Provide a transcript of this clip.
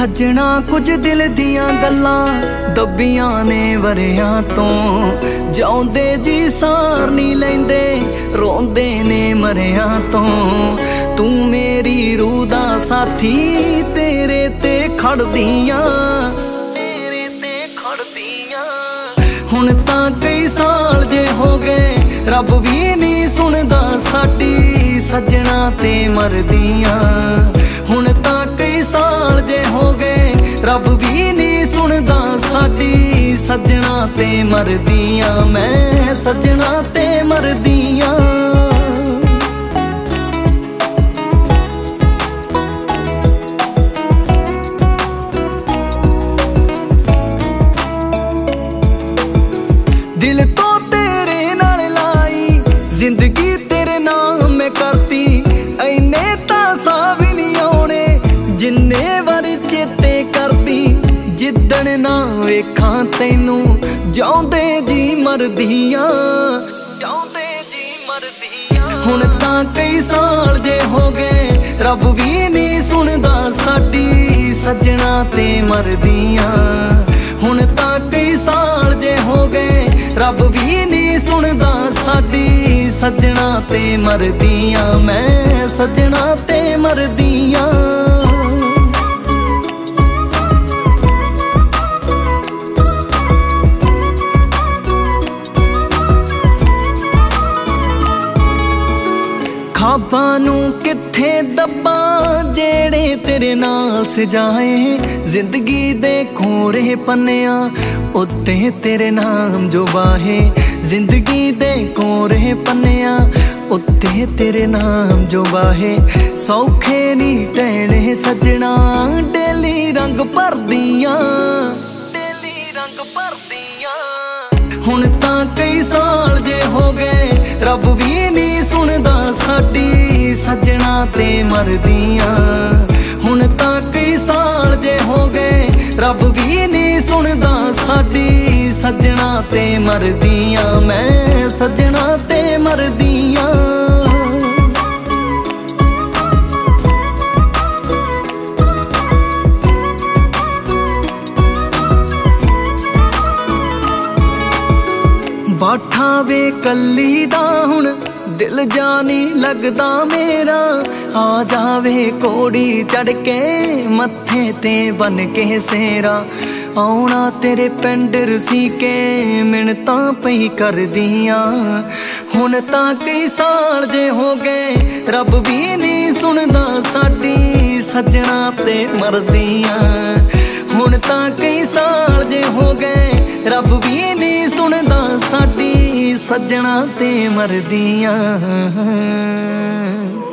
सजना कुछ दिल दियां गल्लां दबियां ने वरियां तो जाउंदे जी सार नहीं लैंदे रोंदे ने मरियां तो तू मेरी रूह दा साथी तेरे ते खड़दियां हुण तां कई साल जे हो गए रब भी नहीं सुनदा साडी सजना ते मरदियां हुण तां कई साल जे हो गए रब भी नहीं सुनदा साडी सजना ते मरदियां मैं सजना ते मरदियां दिल तो तेरे नाल लाई जिंदगी तेरे नाम मैं करती इन्ने तां भी नहीं आने जिन्ने वारी चेते करती जिद्दन ना वेखां तैनू जाउंदे जी मरदियां हुण तां कई साल जे हो गए रब भी नहीं सुनदा साडी सजना ते मरदियां हुण तां कई साल जे हो गए रब भी नहीं सुनदा साडी सजना ते मरदियां मैं सजना ते मरदियां खाबां नूं कित्थे दब्बा जेड़े तेरे नाल सजाए जिंदगी दे खोरे पन्नियां उत्ते तेरे नाम जो बाहे जिंदगी दे कोरे पन्नियां उत्ते तेरे नाम जो बाहे सौखे नी टहने सजना डेली रंग भरदियां हुण तां कई साल जे हो गए रब भी नहीं सुनदा साडी सजना ते मरदियां हुण तां कई साल जे हो गए रब भी नहीं सुनदा साडी सजना ते मरदियां मैं सजना ते मरदियां बाठा वे कल्ली दा हुण दिल जानी लगदा मेरा आ जावे कोड़ी चढ़ के मत्थे ते बन के सेरा आउणा तेरे पिंड रसी के मिन्नतां पई करदियां हुण तां कई साल जे हो गए रब भी नहीं सुनदा साडी सजना ते मरदियां हुण तां कई साल जे हो गए रब भी नहीं सुनदा साडी सजना ते मरदियां।